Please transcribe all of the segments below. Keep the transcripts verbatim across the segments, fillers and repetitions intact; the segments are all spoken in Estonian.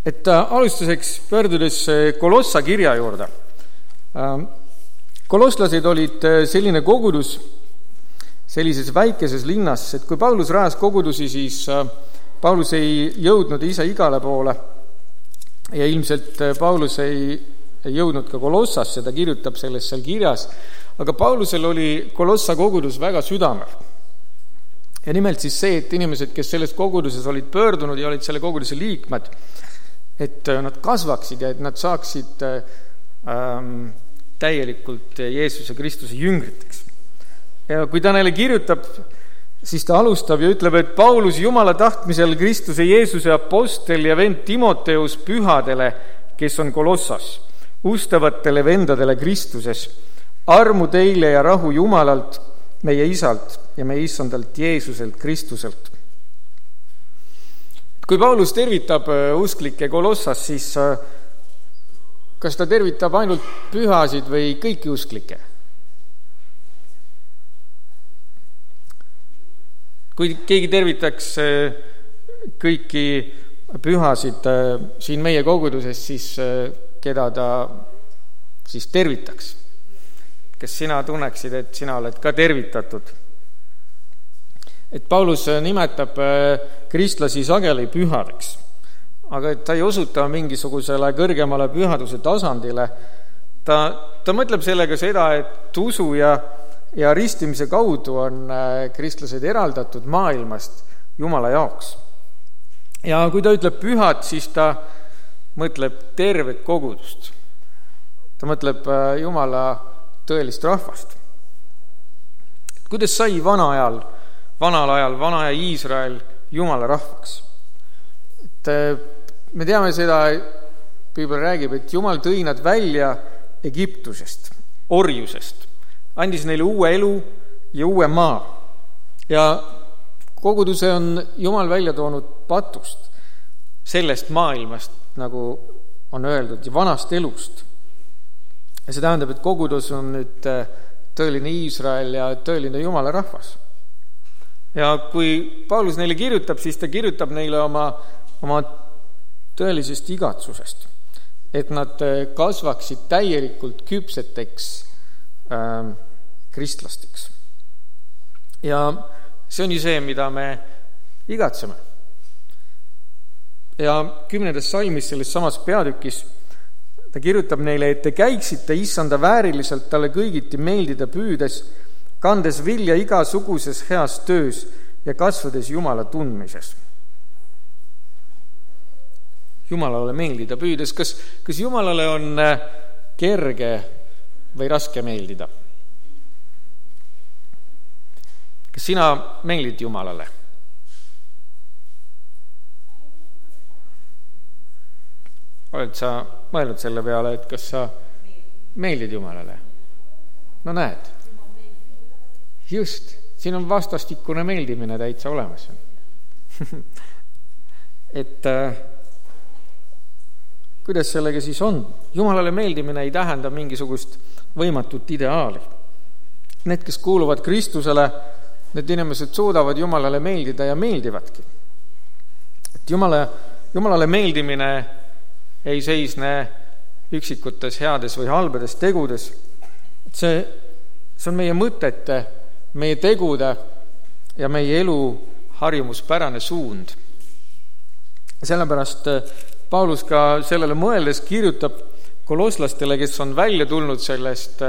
Et alustuseks pöördudes Kolossa kirja juurde. Koloslased olid selline kogudus sellises väikeses linnas, et kui Paulus rajas kogudusi, siis Paulus ei jõudnud ise igale poole ja ilmselt Paulus ei, ei jõudnud ka Kolossasse, ta kirjutab sellest seal kirjas, aga Paulusel oli Kolossa kogudus väga südamel. Ja nimelt siis see, et inimesed, kes selles koguduses olid pöördunud ja olid selle koguduse liikmed, et nad kasvaksid ja et nad saaksid ähm, täielikult Jeesuse Kristuse jüngriteks. Ja kui ta neile kirjutab, siis ta alustab ja ütleb, et Paulus Jumala tahtmisel Kristuse Jeesuse apostel ja vend Timoteus pühadele, kes on Kolossas, ustavatele vendadele Kristuses, armu teile ja rahu Jumalalt, meie isalt ja meie issandalt Jeesuselt Kristuselt. Kui Paulus tervitab usklikke Kolossas, siis kas ta tervitab ainult pühasid või kõiki usklikke? Kui keegi tervitaks kõiki pühasid siin meie koguduses, siis keda ta siis tervitaks? Kes sina tunneksid, et sina oled ka tervitatud? Et Paulus nimetab kristlasi sageli pühadeks, aga et ta ei osuta mingisugusele kõrgemale pühaduse tasandile. Ta, ta mõtleb sellega seda, et usu ja, ja ristimise kaudu on kristlased eraldatud maailmast Jumala jaoks. Ja kui ta ütleb pühad, siis ta mõtleb tervet kogudust. Ta mõtleb Jumala tõelist rahvast. Kuidas sai vana ajal vanal ajal, vana aja Iisrael Jumala rahvaks. Et me teame seda, Piibel räägib, et Jumal tõi nad välja Egiptusest, orjusest, andis neile uue elu ja uue maa. Ja koguduse on Jumal välja toonud patust, sellest maailmast, nagu on öeldud, ja vanast elust. Ja see tähendab, et kogudus on nüüd tõeline Iisrael ja tõeline Jumala rahvas. Ja kui Paulus neile kirjutab, siis ta kirjutab neile oma, oma tõelisest igatsusest, et nad kasvaksid täielikult küpseteks äh, kristlasteks. Ja see on ju see, mida me igatseme. Ja kümnendas salmis selles samas peatükis ta kirjutab neile, et te käiksite issanda vääriliselt talle kõigiti meeldida püüdes, kandes vilja igasuguses heas töös ja kasvades Jumala tundmises. Jumalale meeldida püüdes. Kas, kas Jumalale on kerge või raske meeldida? Kas sina meeldid Jumalale? Oled sa mõelnud selle peale, et kas sa meeldid Jumalale? No näed. Just, siin on vastastikune meeldimine täitsa olemas. et äh, kuidas sellega siis on? Jumalale meeldimine ei tähenda mingisugust võimatut ideaali. Need, kes kuuluvad Kristusele, need inimesed suudavad Jumalale meeldida ja meeldivadki. Et Jumala, Jumalale meeldimine ei seisne üksikutes heades või halbades tegudes. Et see, see on meie mõtete, meie tegude ja meie elu harjumuspärane suund. Sellepärast Paulus ka sellele mõeldes kirjutab kolosslastele, kes on välja tulnud sellest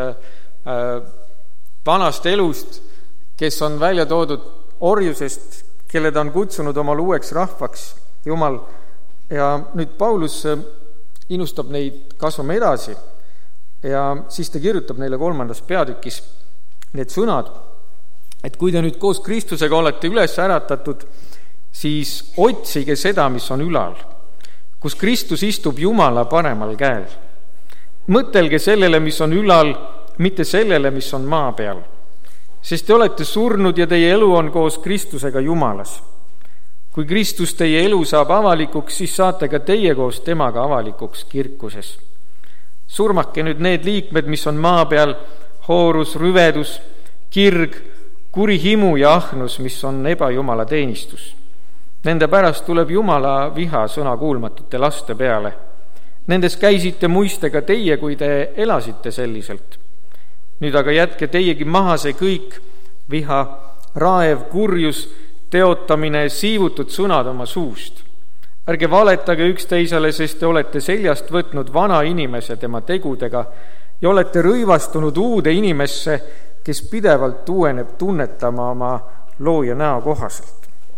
vanast elust, kes on välja toodud orjusest, kelle ta on kutsunud omal uueks rahvaks, Jumal. Ja nüüd Paulus innustab neid kasvama edasi ja siis ta kirjutab neile kolmandas peatükis need sõnad, et kui te nüüd koos Kristusega olete üles äratatud, siis otsige seda, mis on ülal, kus Kristus istub Jumala paremal käel. Mõtelge sellele, mis on ülal, mitte sellele, mis on maa peal, sest te olete surnud ja teie elu on koos Kristusega Jumalas. Kui Kristus teie elu saab avalikuks, siis saate ka teie koos temaga avalikuks kirkuses. Surmake nüüd need liikmed, mis on maa peal, hoorus, rüvedus, kirg, kuri himu ja ahnus, mis on ebajumala teenistus. Nende pärast tuleb Jumala viha sõnakuulmatute laste peale. Nendes käisite muistega teie, kui te elasite selliselt. Nüüd aga jätke teiegi maha see kõik, viha, raev, kurjus, teotamine, siivutud sõnad oma suust. Ärge valetage üksteisele, sest te olete seljast võtnud vana inimese tema tegudega ja olete rõivastunud uude inimesse, kes pidevalt uueneb tunnetama oma looja näo kohaselt.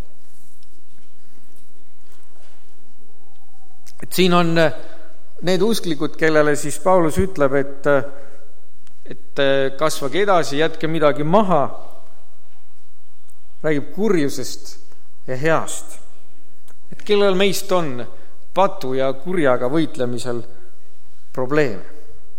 Et siin on need usklikud, kellele siis Paulus ütleb, et, et kasvage edasi, jätke midagi maha, räägib kurjusest ja heast. Et kellel meist on patu ja kurjaga võitlemisel probleeme.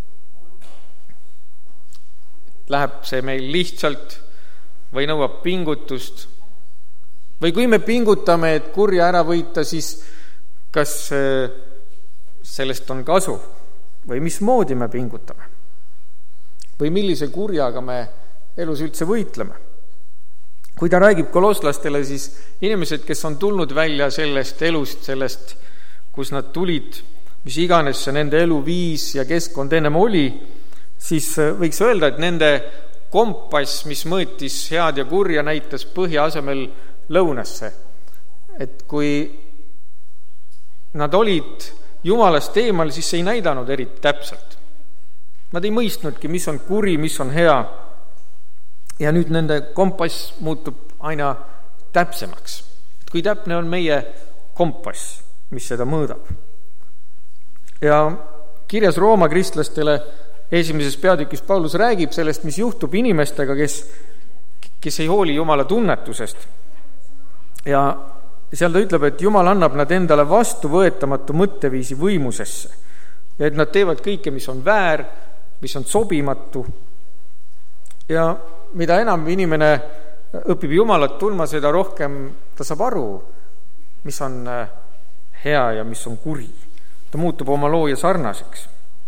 Läheb see meil lihtsalt või nõuab pingutust. Või kui me pingutame, et kurja ära võita, siis kas sellest on kasu või mismoodi me pingutame? Või millise kurjaga me elus üldse võitleme? Kui ta räägib kolosslastele, siis inimesed, kes on tulnud välja sellest elust, sellest, kus nad tulid, mis iganes see nende eluviis ja keskkond ennem oli, siis võiks öelda, et nende kompass, mis mõõtis head ja kurja, näitas põhja asemel lõunasse. Et kui nad olid Jumalast eemal, siis see ei näidanud eriti täpselt. Nad ei mõistnudki, mis on kuri, mis on hea. Ja nüüd nende kompass muutub aina täpsemaks. Et kui täpne on meie kompass, mis seda mõõdab. Ja kirjas Rooma kristlastele esimeses peatükis Paulus räägib sellest, mis juhtub inimestega, kes, kes ei hooli Jumala tunnetusest. Ja seal ta ütleb, et Jumal annab nad endale vastuvõetamatu mõtteviisi võimusesse ja et nad teevad kõike, mis on väär, mis on sobimatu. Ja mida enam inimene õpib Jumalat tundma, seda rohkem ta saab aru, mis on hea ja mis on kuri. Ta muutub oma looja sarnaseks.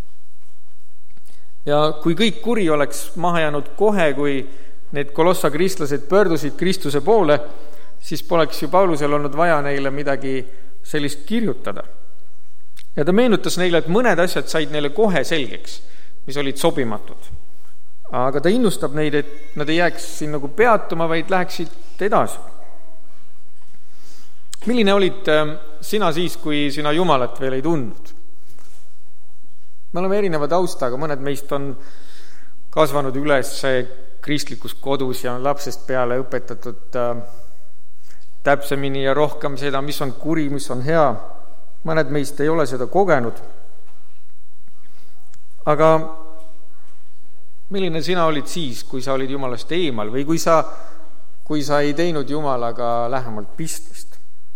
Ja kui kõik kuri oleks maha jäänud kohe, kui need Kolossa kristlased pöördusid Kristuse poole, siis poleks ju Paulusel olnud vaja neile midagi sellist kirjutada. Ja ta meenutas neile, et mõned asjad said neile kohe selgeks, mis olid sobimatud. Aga ta innustab neid, et nad ei jääks siin nagu peatuma, vaid läheksid edasi. Milline olid sina siis, kui sina Jumalat veel ei tundnud? Me oleme erineva taustaga, mõned meist on kasvanud üles kristlikus kodus ja on lapsest peale õpetatud täpsemini ja rohkem seda, mis on kuri, mis on hea. Mõned meist ei ole seda kogenud. Aga milline sina olid siis, kui sa olid Jumalast eemal või kui sa, kui sa ei teinud Jumalaga lähemalt pistmist?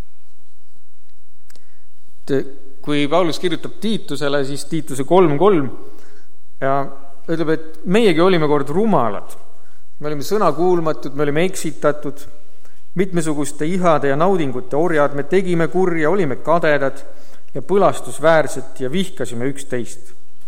Kui Paulus kirjutab Tiitusele, siis Tiituse kolm kolm ja ütleb, et meiegi olime kord rumalad. Me olime sõnakuulmatud, me olime eksitatud, mitmesuguste ihade ja naudingute orjad, me tegime kurja, olime kadedad ja põlastusväärset ja vihkasime üksteist.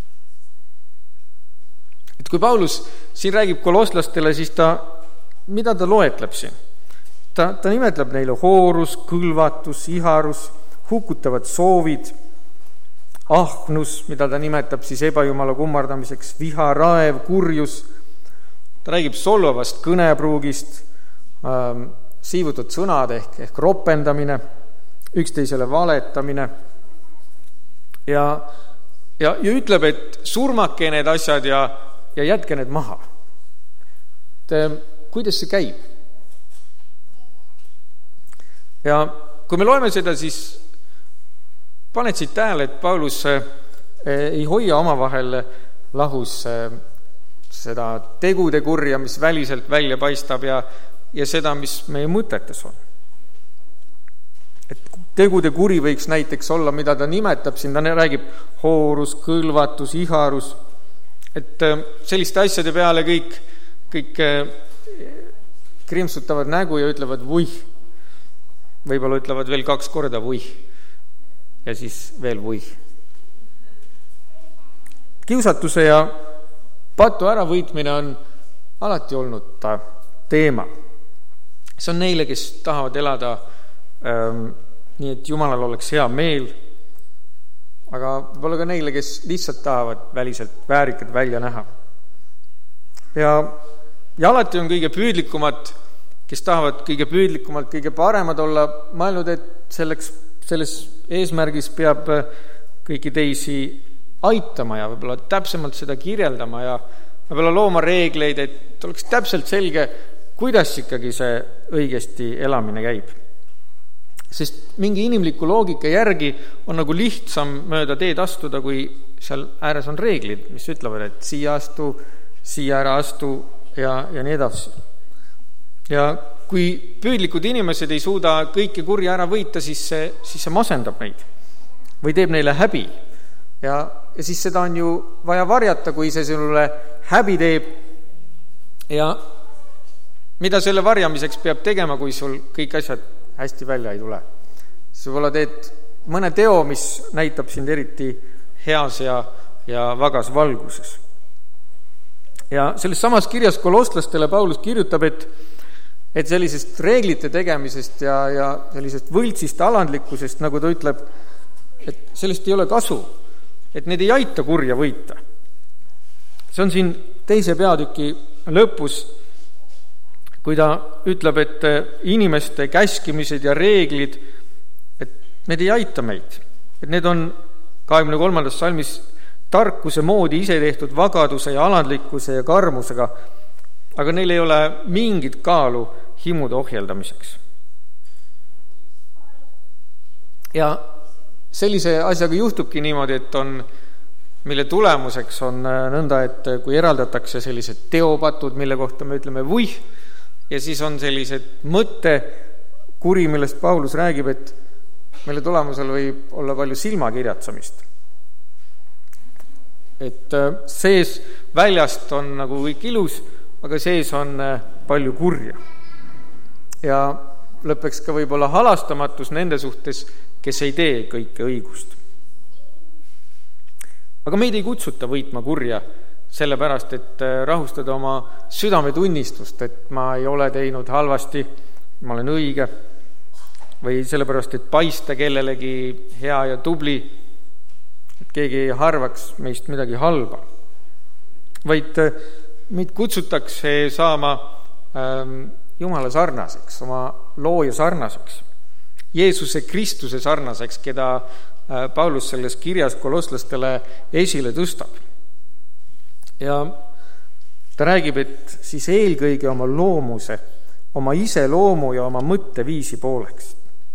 Et kui Paulus siin räägib kolosslastele, siis ta, mida ta loetleb siin? Ta, ta nimetleb neile hoorus, kõlvatus, iharus, hukutavad soovid, ahnus, mida ta nimetab siis ebajumala kummardamiseks, viha, raev, kurjus. Ta räägib solvavast kõnepruugist, ähm, siivutud sõnad ehk, ehk ropendamine, üksteisele valetamine ja, ja, ja ütleb, et surmake need asjad ja, ja jätke need maha. Et, kuidas see käib? Ja kui me loeme seda, siis paned siit tähele, et Paulus ei hoia omavahel lahus seda tegude kurja, mis väliselt välja paistab ja ja seda, mis meie mõtetes on. Et tegude kuri võiks näiteks olla, mida ta nimetab, siin ta räägib hoorus, kõlvatus, iharus, et selliste asjade peale kõik, kõik krimsutavad nägu ja ütlevad vuih. Võib-olla ütlevad veel kaks korda vuih ja siis veel vuih. Kiusatuse ja patu äravõitmine on alati olnud teema. See on neile, kes tahavad elada nii et Jumalal oleks hea meel, aga võib-olla ka neile, kes lihtsalt tahavad väliselt väärikad välja näha. Ja, ja alati on kõige püüdlikumad, kes tahavad kõige püüdlikumalt, kõige paremad olla, mõelnud, et selleks, selles eesmärgis peab kõiki teisi aitama ja võib-olla täpsemalt seda kirjeldama ja võib-olla looma reegleid, et oleks täpselt selge, kuidas ikkagi see õigesti elamine käib. Sest mingi inimliku loogika järgi on nagu lihtsam mööda teed astuda, kui seal ääres on reeglid, mis ütlevad, et siia astu, siia ära astu ja, ja nii edasi. Ja kui püüdlikud inimesed ei suuda kõike kurja ära võita, siis see, siis see masendab neid või teeb neile häbi. Ja, ja siis seda on ju vaja varjata, kui see sinule häbi teeb. Ja mida selle varjamiseks peab tegema, kui sul kõik asjad hästi välja ei tule? Siis võib-olla teed mõne teo, mis näitab sind eriti heas ja, ja vagas valguses. Ja selles samas kirjas kolosslastele Paulus kirjutab, et, et sellisest reeglite tegemisest ja, ja sellisest võltsist alandlikkusest, nagu ta ütleb, et sellest ei ole kasu, et need ei aita kurja võita. See on siin teise peatüki lõpus, kui ta ütleb, et inimeste käskimised ja reeglid, et need ei aita meid. Et need on kahekümne kolmandas salmis tarkuse moodi ise tehtud vagaduse ja alandlikkuse ja karmusega, aga neil ei ole mingit kaalu himude ohjeldamiseks. Ja sellise asjaga juhtubki niimoodi, et on, mille tulemuseks on nõnda, et kui eraldatakse sellised teopatud, mille kohta me ütleme vuih, ja siis on sellised mõttekuri, millest Paulus räägib, et mille tulemusel võib olla palju silmakirjatsamist. Et sees väljast on nagu kõik ilus, aga sees on palju kurja. Ja lõpeks ka võib-olla halastamatus nende suhtes, kes ei tee kõike õigust. Aga meid ei kutsuta võitma kurja, sellepärast, et rahustada oma südametunnistust, et ma ei ole teinud halvasti, ma olen õige, või sellepärast, et paista kellelegi hea ja tubli, et keegi ei harvaks meist midagi halba. Vaid meid kutsutakse saama ähm, Jumala sarnaseks, oma looja sarnaseks, Jeesuse Kristuse sarnaseks, keda äh, Paulus selles kirjas kolosslastele esile tõstab. Ja ta räägib, et siis eelkõige oma loomuse, oma iseloomu ja oma mõtteviisi pooleks.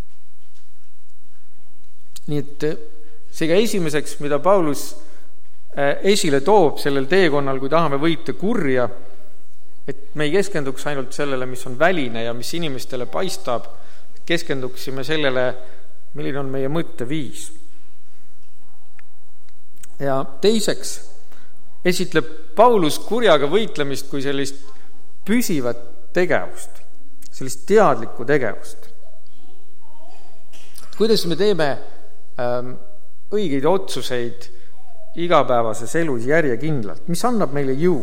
Nii et seega esimeseks, mida Paulus esile toob sellel teekonnal, kui tahame võita kurja, et me ei keskenduks ainult sellele, mis on väline ja mis inimestele paistab, keskenduksime sellele, milline on meie mõtteviis. Ja teiseks esitleb Paulus kurjaga võitlemist kui sellist püsivat tegevust, sellist teadlikku tegevust. Kuidas me teeme ähm, õigeid otsuseid igapäevases elus järjekindlalt, mis annab meile jõu?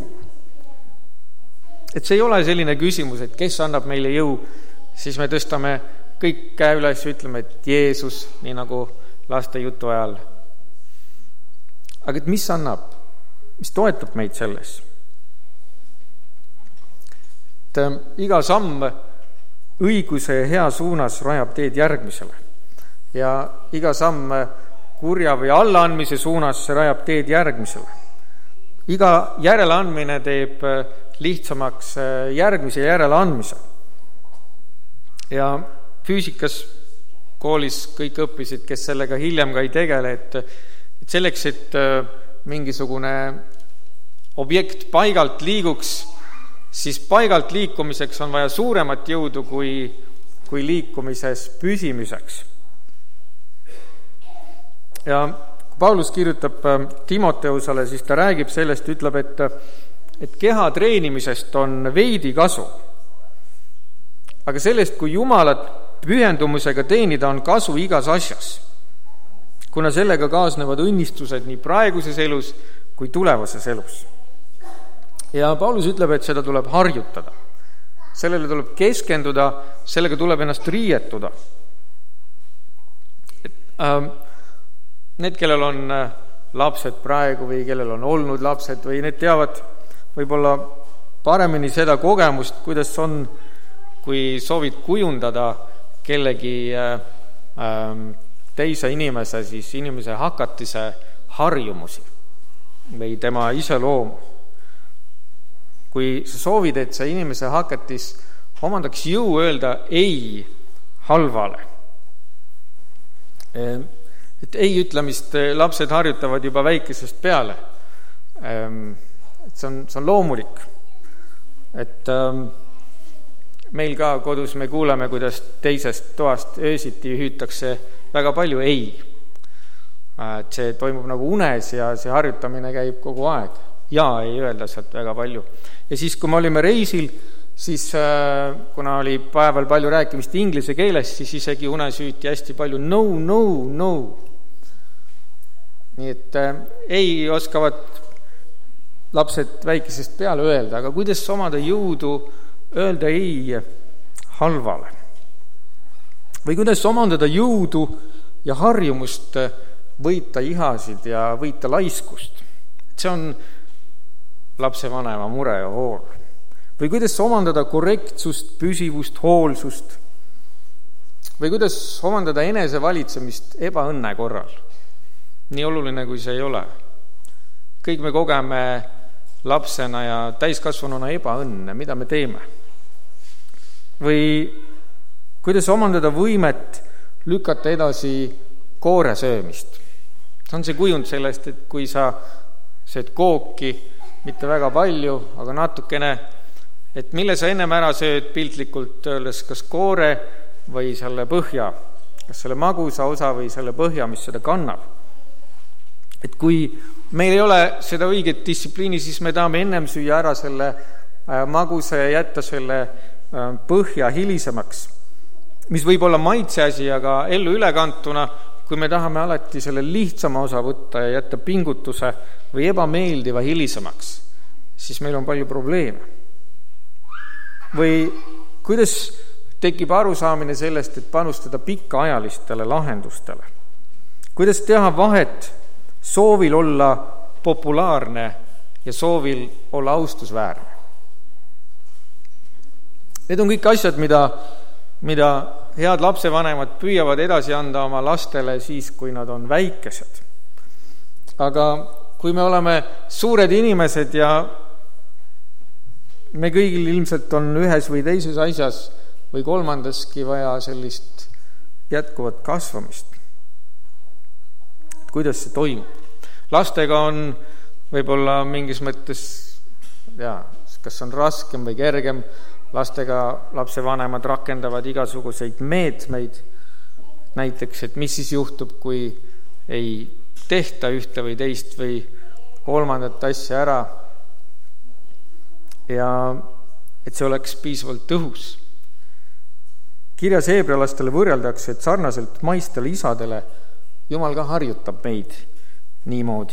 Et see ei ole selline küsimus, et kes annab meile jõu, siis me tõstame kõik käe üles ja ütleme, et Jeesus, nii nagu laste jutu ajal. Aga et mis annab? Mis toetab meid selles? Et äh, iga samm õiguse ja hea suunas rajab teed järgmisele. Ja iga samm kurja või allaandmise suunas rajab teed järgmisele. Iga järeleandmine teeb lihtsamaks järgmise järeleandmise. Ja füüsikas koolis kõik õppisid, kes sellega hiljem ka ei tegele, et, et selleks, et mingisugune objekt paigalt liiguks, siis paigalt liikumiseks on vaja suuremat jõudu kui, kui liikumises püsimiseks. Ja Paulus kirjutab Timoteusele, siis ta räägib sellest, ütleb, et, et keha treenimisest on veidi kasu. Aga sellest, kui Jumalat pühendumusega teenida, on kasu igas asjas, kuna sellega kaasnevad õnnistused nii praeguses elus kui tulevases elus. Ja Paulus ütleb, et seda tuleb harjutada. Sellele tuleb keskenduda, sellega tuleb ennast riietuda. Need, kellel on lapsed praegu või kellel on olnud lapsed või need teavad võib-olla paremini seda kogemust, kuidas on, kui soovid kujundada kellegi teise inimese, siis inimese hakatise harjumusi või tema iseloomu. Kui sa soovid, et see inimese hakatis omandaks jõu öelda ei halvale, et ei ütlemist lapsed harjutavad juba väikesest peale. Et see on, see on loomulik. Et meil ka kodus me kuuleme, kuidas teisest toast öösiti hüütakse väga palju ei. Et see toimub nagu unes ja see harjutamine käib kogu aeg. Ja ei öelda sealt väga palju. Ja siis, kui me olime reisil, siis kuna oli päeval palju rääkimist inglise keeles, siis isegi unes hüüti hästi palju no, no, no. Nii et ei oskavad lapsed väikesest peale öelda, aga kuidas omada jõudu öelda ei halvale? Või kuidas omandada jõudu ja harjumust võita ihasid ja võita laiskust? See on lapsevanema mure ja hool. Või kuidas omandada korrektsust, püsivust, hoolsust? Või kuidas omandada enesevalitsemist ebaõnne korral? Nii oluline, kui see ei ole. Kõik me kogeme lapsena ja täiskasvanuna ebaõnne, mida me teeme. Või kuidas omandada võimet lükata edasi koore söömist. See on see kujund sellest, et kui sa sööd kooki, mitte väga palju, aga natukene, et mille sa ennem ära sööd piltlikult öeldes, kas koore või selle põhja, kas selle magusa osa või selle põhja, mis seda kannab. Et kui meil ei ole seda õiget distsipliini, siis me tahame ennem süüa ära selle maguse ja jätta selle põhja hilisemaks, mis võib olla maitseasi, aga ellu ülekantuna, kui me tahame alati selle lihtsama osa võtta ja jätta pingutuse või ebameeldiva hilisemaks, siis meil on palju probleeme. Või kuidas tekib arusaamine sellest, et panustada pikaajalistele lahendustele? Kuidas teha vahet soovil olla populaarne ja soovil olla austusväärne? Need on kõik asjad, mida, mida head lapsevanemad püüavad edasi anda oma lastele siis, kui nad on väikesed. Aga kui me oleme suured inimesed ja me kõigil ilmselt on ühes või teises asjas või kolmandaski vaja sellist jätkuvat kasvamist. Kuidas see toimub? Lastega on võib-olla mingis mõttes, ja, kas on raskem või kergem, lastega lapsevanemad rakendavad igasuguseid meetmeid, näiteks, et mis siis juhtub, kui ei tehta ühte või teist või kolmandat asja ära ja et see oleks piisavalt tõhus. Kirjas heebrealastele võrreldakse, et sarnaselt maistele isadele Jumal ka harjutab meid niimoodi.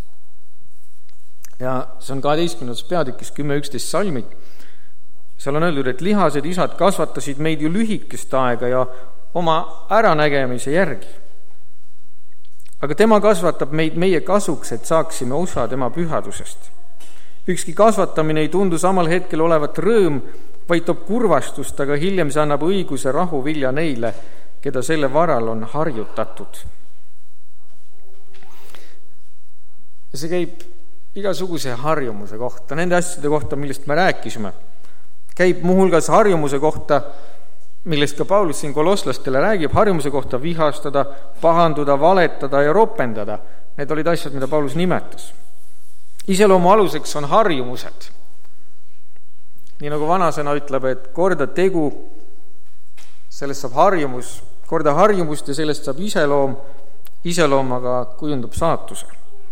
Ja see on kaheteistkümnendas peatükis kümme üksteist salmid. Seal on öeldud, et lihased isad kasvatasid meid ju lühikest aega ja oma äranägemise järgi. Aga tema kasvatab meid meie kasuks, et saaksime osa tema pühadusest. Ükski kasvatamine ei tundu samal hetkel olevat rõõm, vaid toob kurvastust, aga hiljem see annab õiguse rahu vilja neile, keda selle varal on harjutatud. Ja see käib igasuguse harjumuse kohta, nende asjade kohta, millest me rääkisime. Käib muuhulgas harjumuse kohta, millest ka Paulus siin kolosslastele räägib, harjumuse kohta vihastada, pahanduda, valetada ja ropendada. Need olid asjad, mida Paulus nimetas. Iseloomu aluseks on harjumused. Nii nagu vanasõna ütleb, et korda tegu, sellest saab harjumus, korda harjumust ja sellest saab iseloom, iseloom aga kujundub saatuse.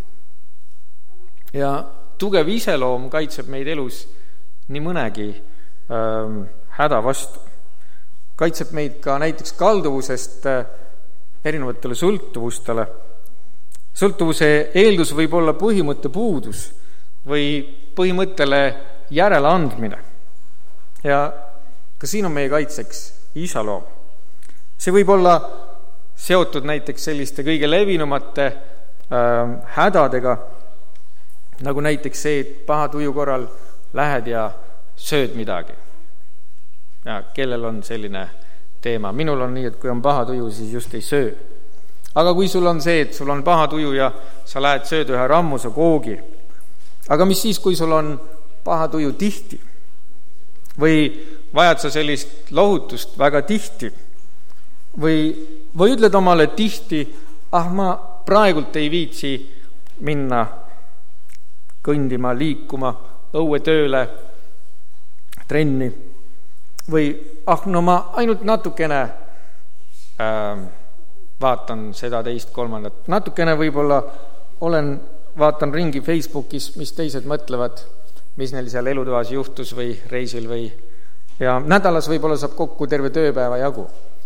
Ja tugev iseloom kaitseb meid elus nii mõnegi ähm, häda vastu. Kaitseb meid ka näiteks kalduvusest äh, erinevatele sõltuvustele. Sõltuvuse eeldus võib olla põhimõtte puudus või põhimõttele järeleandmine. Ja ka siin on meie kaitseks iseloom. See võib olla seotud näiteks selliste kõige levinumate äh, hädadega, nagu näiteks see, et paha tuju korral lähed ja sööd midagi. Ja kellel on selline teema? Minul on nii, et kui on paha tuju, siis just ei söö. Aga kui sul on see, et sul on paha tuju ja sa lähed sööd ühe rammusa koogi, aga mis siis, kui sul on paha tuju tihti? Või vajad sa sellist lohutust väga tihti? Või, või ütled omale tihti, ah ma praegult ei viitsi minna kõndima, liikuma, õuetööle, trenni. Või ah no ma ainult natukene äh, vaatan seda teist kolmandat. Natukene võib-olla olen, vaatan ringi Facebookis, mis teised mõtlevad, mis neil seal elutoas juhtus või reisil või ja nädalas võib-olla saab kokku terve tööpäeva jagu.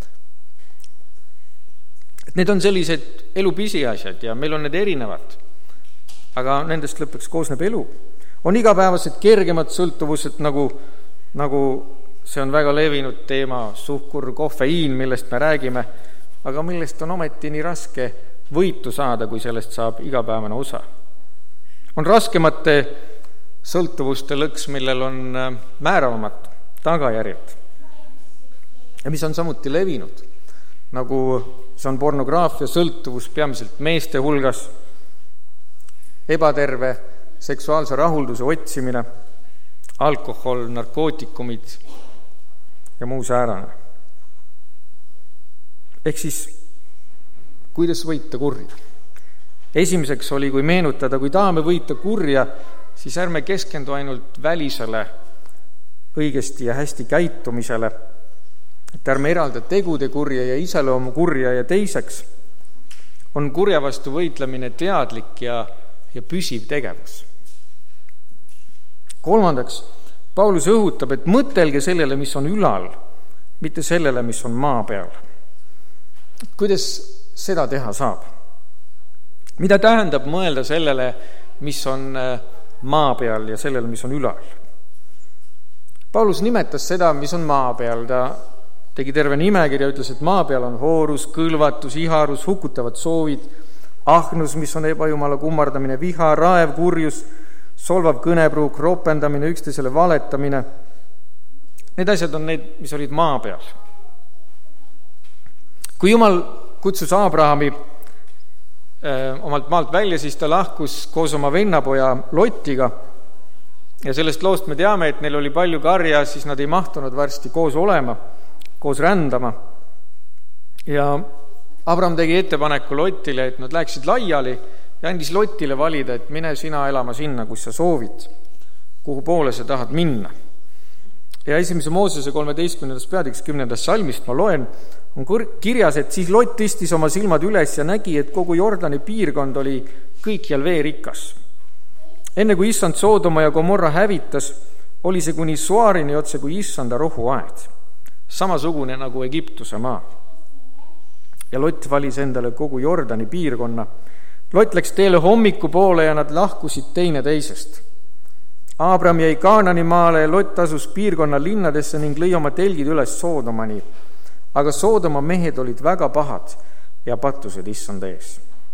Need on sellised elu pisiasjad ja meil on need erinevad, aga nendest lõpuks koosneb elu. On igapäevased kergemad sõltuvused, nagu, nagu see on väga levinud teema, suhkur, kofeiin, millest me räägime, aga millest on ometi nii raske võitu saada, kui sellest saab igapäevane osa. On raskemate sõltuvuste lõks, millel on määravamad tagajärjed ja mis on samuti levinud, nagu see on pornograafia sõltuvus peamiselt meeste hulgas, ebaterve seksuaalse rahulduse otsimine, alkohol, narkootikumid ja muu säärane. Ehk siis, kuidas võita kurja? Esimeseks oli, kui meenutada, kui tahame võita kurja, siis ärme keskendu ainult välisele õigesti ja hästi käitumisele, et ärme eralda tegude kurja ja iseloomu kurja ja teiseks on kurja vastu võitlemine teadlik ja, ja püsiv tegevus. Kolmandaks, Paulus õhutab, et mõtelge sellele, mis on ülal, mitte sellele, mis on maa peal. Kuidas seda teha saab? Mida tähendab mõelda sellele, mis on maa peal ja sellele, mis on ülal? Paulus nimetas seda, mis on maa peal. Ta tegi terve nimekirja, ütles, et maa peal on hoorus, kõlvatus, iharus, hukutavad soovid, ahnus, mis on ebajumala kummardamine, viha, raev, kurjus, solvav kõnepruuk, ropendamine, üksteisele valetamine. Need asjad on need, mis olid maa peal. Kui Jumal kutsus Abrahami öö, omalt maalt välja, siis ta lahkus koos oma vennapoja Lotiga. Ja sellest loost me teame, et neil oli palju karja, siis nad ei mahtunud varsti koos olema, koos rändama. Ja Abraham tegi ettepaneku Lotile, et nad läheksid laiali ja andis Lotile valida, et mine sina elama sinna, kus sa soovid, kuhu poole sa tahad minna. Ja esimese Moosese kolmeteistkümnendas peatükis kümnendast salmist ma loen, on kirjas, et siis Lot tõstis oma silmad üles ja nägi, et kogu Jordani piirkond oli kõikjal veerikas. Enne kui issand Soodoma ja Gomorra hävitas, oli see kuni Soarini otse kui issanda rohuaed, samasugune nagu Egiptuse maa. Ja Lot valis endale kogu Jordani piirkonna. Lot läks teele hommiku poole ja nad lahkusid teine teisest. Abraham jäi Kaanani maale ja Lot asus piirkonna linnadesse ning lõi oma telgid üles Soodomani. Aga Soodoma mehed olid väga pahad ja pattused issand ees.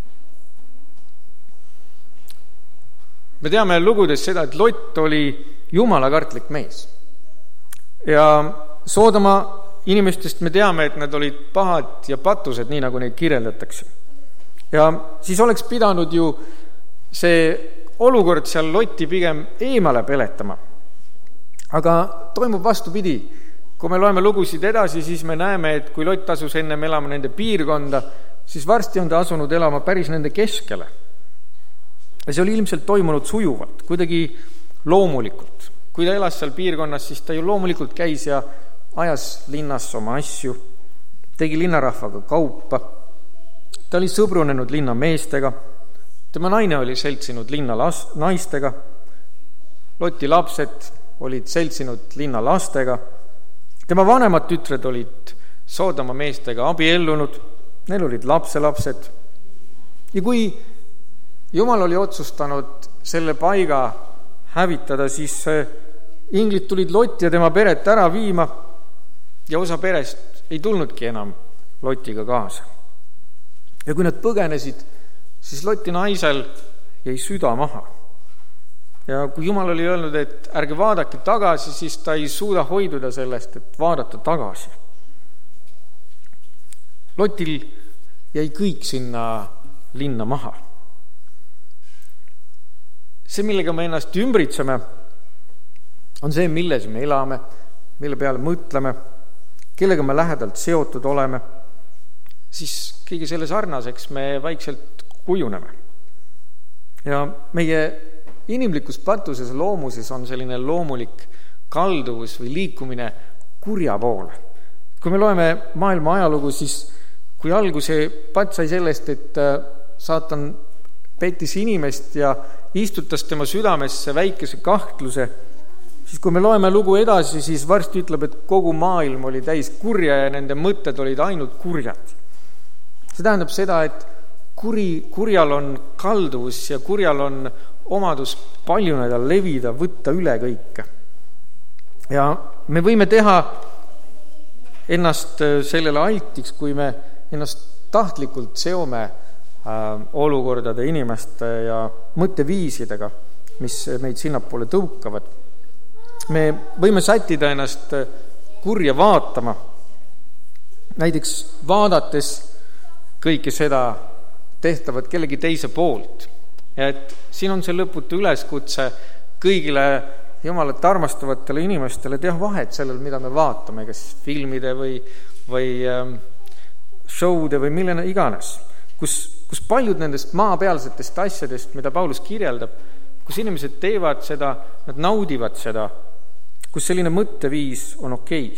Me teame lugudes seda, et Lot oli jumalakartlik mees. Ja Soodoma inimestest me teame, et nad olid pahad ja patused, nii nagu neid kirjeldatakse. Ja siis oleks pidanud ju see olukord seal Lotti pigem eemale peletama. Aga toimub vastupidi. Kui me loeme lugusid edasi, siis me näeme, et kui Lot asus ennem elama nende piirkonda, siis varsti on ta asunud elama päris nende keskele. Ja see oli ilmselt toimunud sujuvalt, kuidagi loomulikult. Kui ta elas seal piirkonnas, siis ta ju loomulikult käis ja ajas linnas oma asju, tegi linnarahvaga kaupa. Ta oli sõbrunenud linna meestega, tema naine oli seltsinud linna las- naistega, Loti lapsed olid seltsinud linna lastega, tema vanemad tütred olid Soodoma meestega abiellunud, neil olid lapselapsed. Ja kui Jumal oli otsustanud selle paiga hävitada, siis inglid tulid Lotti ja tema peret ära viima ja osa perest ei tulnudki enam Lotiga kaasa. Ja kui nad põgenesid, siis Loti naisel jäi süda maha. Ja kui Jumal oli öelnud, et ärge vaadake tagasi, siis ta ei suuda hoiduda sellest, et vaadata tagasi. Lotil jäi kõik sinna linna maha. See, millega me ennast ümbritseme, on see, milles me elame, mille peale mõtleme, kellega me lähedalt seotud oleme, siis kõige selle sarnaseks me vaikselt kujuneme. Ja meie inimlikus patuses loomuses on selline loomulik kalduvus või liikumine kurja poole. Kui me loeme maailma ajalugu, siis kui alguse pat sai sellest, et saatan pettis inimest ja istutas tema südamesse väikese kahtluse, siis kui me loeme lugu edasi, siis varsti ütleb, et kogu maailm oli täis kurja ja nende mõtted olid ainult kurjad. See tähendab seda, et kuri, kurjal on kalduvus ja kurjal on omadus paljuneda, levida, võtta üle kõike. Ja me võime teha ennast sellele altiks, kui me ennast tahtlikult seome äh, olukordade, inimeste ja mõtteviisidega, mis meid sinnapoole tõukavad. Me võime sättida ennast kurja vaatama, näiteks vaadates kõike seda tehtavat kellegi teise poolt. Ja et siin on see lõputu üleskutse kõigile Jumalat armastavatele inimestele teha vahet sellel, mida me vaatame, kas filmide või, või ähm, showde või millena iganes, kus, kus paljud nendest maapealsetest asjadest, mida Paulus kirjeldab, kus inimesed teevad seda, nad naudivad seda, kus selline mõtteviis on okei.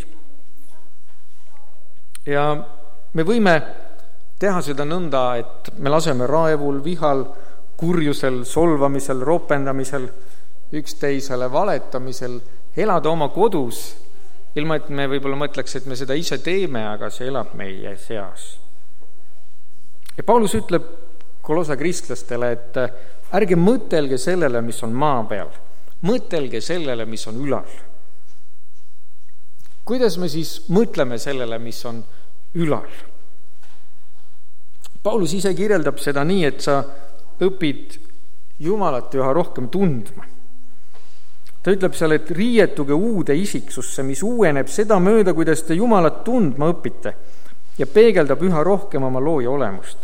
Ja me võime teha seda nõnda, et me laseme raevul, vihal, kurjusel, solvamisel, ropendamisel, üksteisele valetamisel, elada oma kodus, ilma et me võib-olla mõtleks, et me seda ise teeme, aga see elab meie seas. Ja Paulus ütleb Kolossa kristlastele, et ärge mõtelge sellele, mis on maa peal, mõtelge sellele, mis on ülal. Kuidas me siis mõtleme sellele, mis on ülal? Paulus ise kirjeldab seda nii, et sa õpid Jumalat üha rohkem tundma. Ta ütleb seal, et riietuge uude isiksusse, mis uueneb seda mööda, kuidas te Jumalat tundma õpite ja peegeldab üha rohkem oma looja olemust.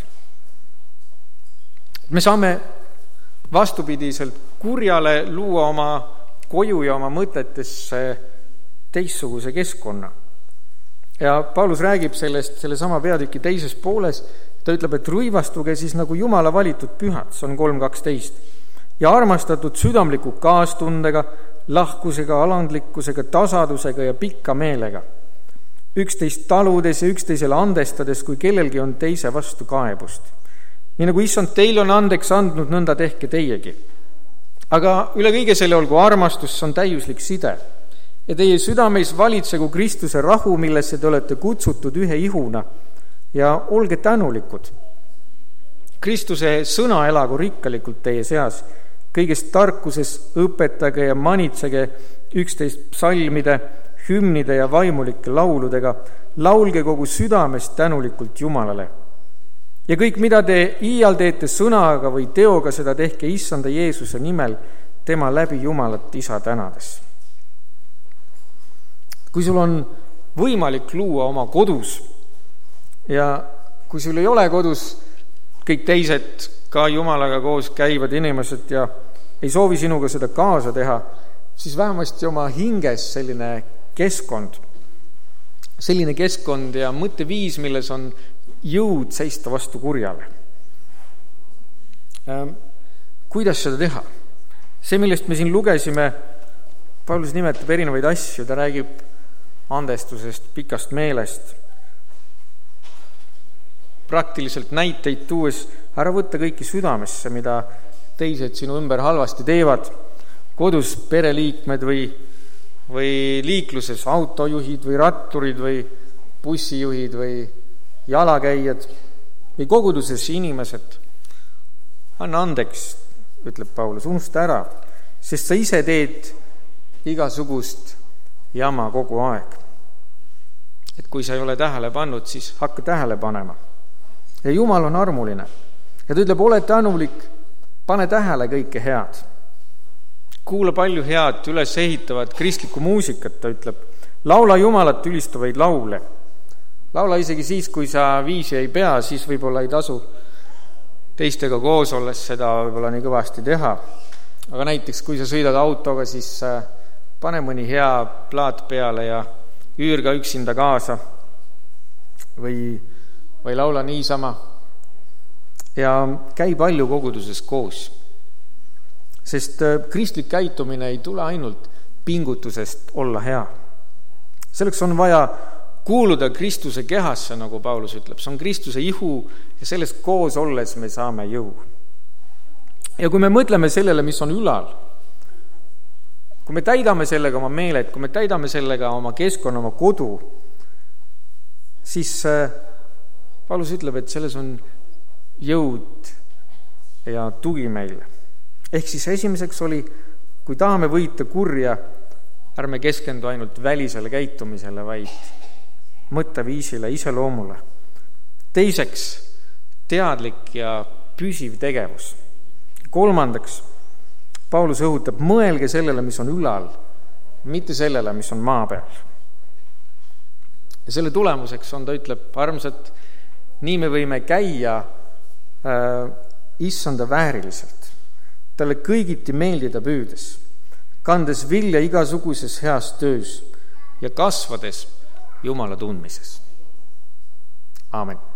Me saame vastupidiselt kurjale luua oma koju ja oma mõtetesse teistsuguse keskkonna. Ja Paulus räägib sellest selle sama peatüki teises pooles. Ta ütleb, et ruivastuge siis nagu Jumala valitud pühad, see on kolm kaksteist, ja armastatud südamliku kaastundega, lahkusega, alandlikkusega, tasadusega ja pikka meelega, üksteist taludes ja üksteisele andestades, kui kellelgi on teise vastu kaebust. Nii nagu issand teil on andeks andnud, nõnda tehke teiegi. Aga üle kõige selle olgu armastus, on täiuslik side. Ja teie südameis valitsegu Kristuse rahu, millesse te olete kutsutud ühe ihuna, ja olge tänulikud. Kristuse sõna elagu rikkalikult teie seas, kõigest tarkuses õpetage ja manitsege üksteist psalmide, hümnide ja vaimulike lauludega, laulge kogu südamest tänulikult Jumalale. Ja kõik, mida te iial teete sõnaga või teoga, seda tehke issanda Jeesuse nimel, tema läbi Jumalat isa tänades. Kui sul on võimalik luua oma kodus, ja kui sul ei ole kodus kõik teised ka Jumalaga koos käivad inimesed ja ei soovi sinuga seda kaasa teha, siis vähemasti oma hinges selline keskkond, selline keskkond ja mõtteviis, milles on jõud seista vastu kurjale. Kuidas seda teha? See, millest me siin lugesime, Paulus nimetab erinevaid asju, ta räägib andestusest, pikast meelest, praktiliselt näiteid tuues, ära võtta kõiki südamesse, mida teised sinu ümber halvasti teevad, kodus pereliikmed või, või liikluses autojuhid või ratturid või bussijuhid või jalakäijad või koguduses inimesed. Anna andeks, ütleb Paulus, unusta ära, sest sa ise teed igasugust jama kogu aeg. Et kui sa ei ole tähele pannud, siis hakka tähele panema. ja Jumal on armuline. Ja ta ütleb, ole tänulik, pane tähele kõike head. Kuula palju head, üles ehitavat kristlikku muusikat, ta ütleb. Laula Jumalat ülistavaid laule. Laula isegi siis, kui sa viisi ei pea, siis võib-olla ei tasu teistega koos olles seda võib-olla nii kõvasti teha. Aga näiteks, kui sa sõidad autoga, siis pane mõni hea plaat peale ja üür ka üksinda kaasa või, või laula niisama. Ja käi palju koguduses koos. Sest kristlik käitumine ei tule ainult pingutusest olla hea. Selleks on vaja kuuluda Kristuse kehasse, nagu Paulus ütleb. See on Kristuse ihu ja sellest koos olles me saame jõu. Ja kui me mõtleme sellele, mis on ülal, kui me täidame sellega oma meeled, kui me täidame sellega oma keskkonna, oma kodu, siis Paulus ütleb, et selles on jõud ja tugi meile. Ehk siis esimeseks oli, kui tahame võita kurja, ärme keskendu ainult välisele käitumisele, vaid mõtteviisile, iseloomule. Teiseks, teadlik ja püsiv tegevus. Kolmandaks, Paulus õhutab, mõelge sellele, mis on ülal, mitte sellele, mis on maa peal. Ja selle tulemuseks on, ta ütleb, armsad, nii me võime käia äh, issanda vääriliselt, talle kõigiti meeldida püüdes, kandes vilja igasuguses heas töös ja kasvades Jumala tundmises. Aamen.